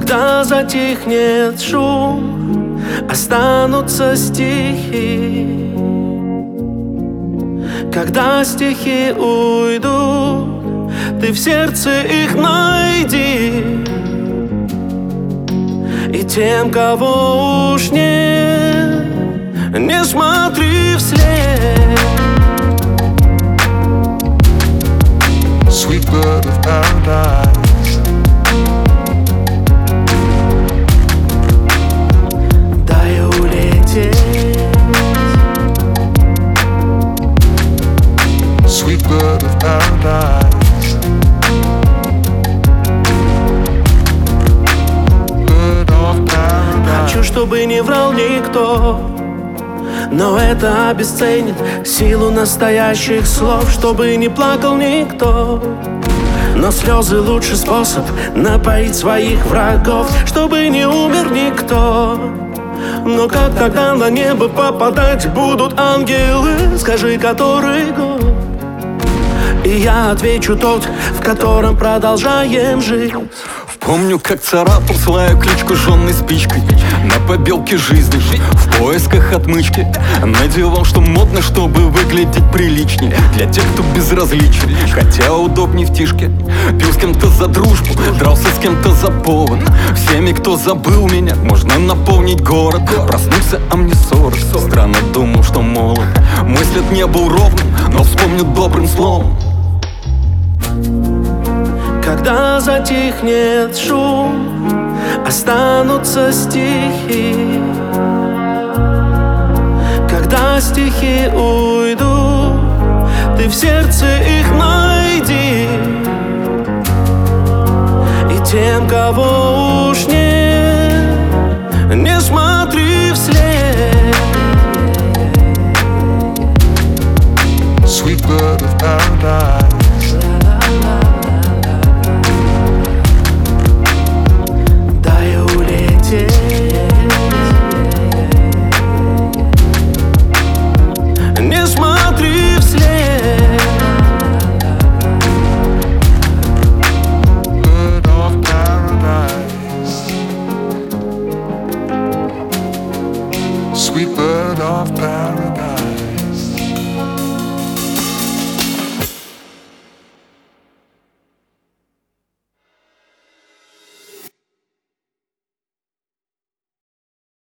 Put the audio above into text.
Когда затихнет шум, останутся стихи. Когда стихи уйдут, ты в сердце их найди. И тем, кого уж нет, не смотри вслед. Sweet bird of paradise, дай улететь. sweet bird of paradise, bird of paradise. Хочу, чтобы не врал никто, но это обесценит силу настоящих слов. Чтобы не плакал никто, но слезы лучший способ напоить своих врагов. Чтобы не умер никто, но как тогда на небо попадать будут ангелы? Скажи, который год? И я отвечу: тот, в котором продолжаем жить. Помню, как царапал свою кличку жжённой спичкой на побелке жизни, в поисках отмычки. Надевал, что модно, чтобы выглядеть приличнее для тех, кто безразличен, хотя удобней в тишке. Пил с кем-то за дружбу, дрался с кем-то за повод. Всеми, кто забыл меня, можно наполнить город. Проснулся, а мне 40. Странно, думал, что молод. Мой след не был ровным, но вспомню добрым словом. Когда затихнет шум, останутся стихи. Когда стихи уйдут, ты в сердце их найди. И тем, кого уж нет, не смотри вслед. Sweet bird of paradise, не смотри вслед. bird of paradise, sweet bird of paradise.